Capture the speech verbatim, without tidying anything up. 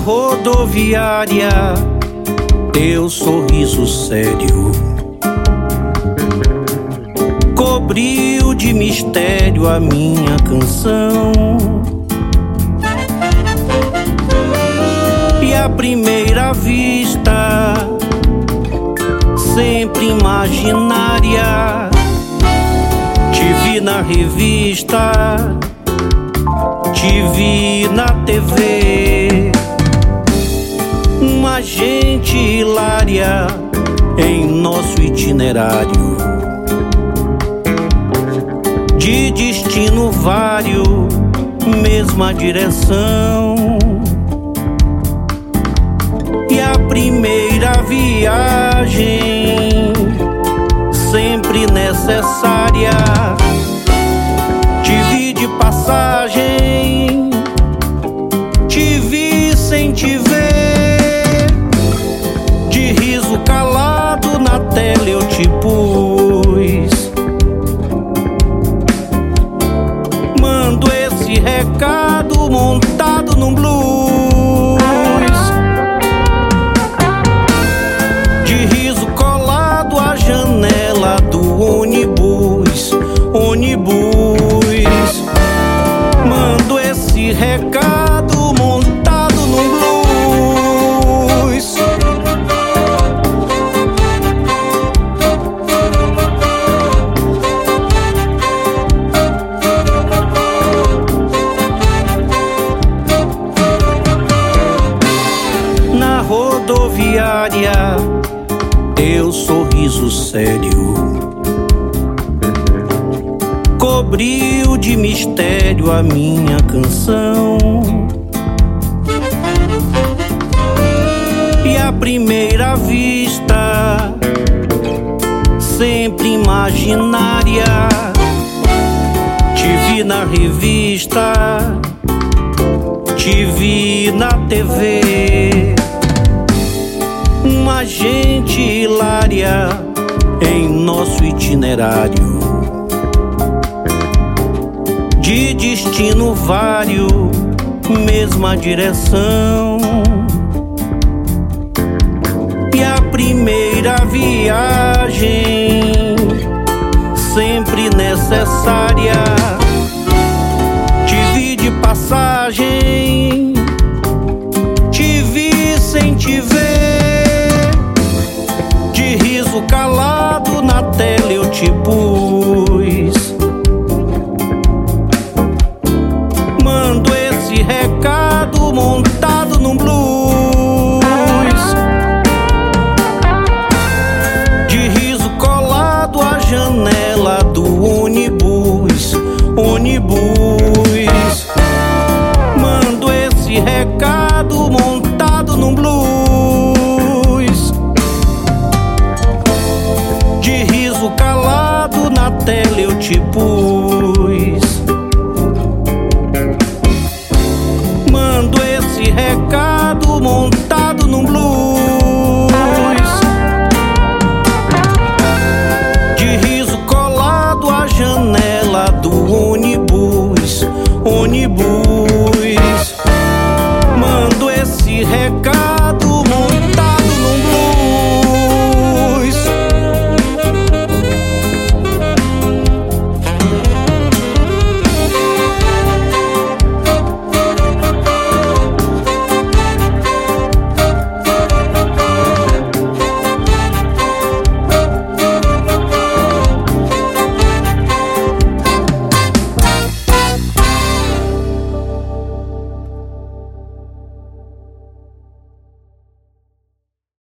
rodoviária, teu sorriso sério cobriu de mistério a minha canção. E à primeira vista, sempre imaginária, te vi na revista, te vi na T V. Uma gente hilária em nosso itinerário, de destino vário, mesma direção. E a primeira viagem, sempre necessária, te vi de passagem, te vi sem te ver. De riso calado na tela eu te pus. Mando esse recado montado num blues. De riso colado à janela do ônibus, ônibus. Mando esse recado montado num blues. Na rodoviária, teu sorriso sério cobriu de mistério a minha canção. E à primeira vista, sempre imaginária, te vi na revista, te vi na T V. Uma gente hilária em nosso itinerário, de destino vário, mesma direção. E a primeira viagem, sempre necessária, te vi de passagem, te vi sem te ver. De riso calado na tela eu te pus. Mando esse recado montado num blues. De riso colado à janela do ônibus, ônibus. Mando esse recado montado num blues. De riso calado na tela eu te pus. Mando esse recado montado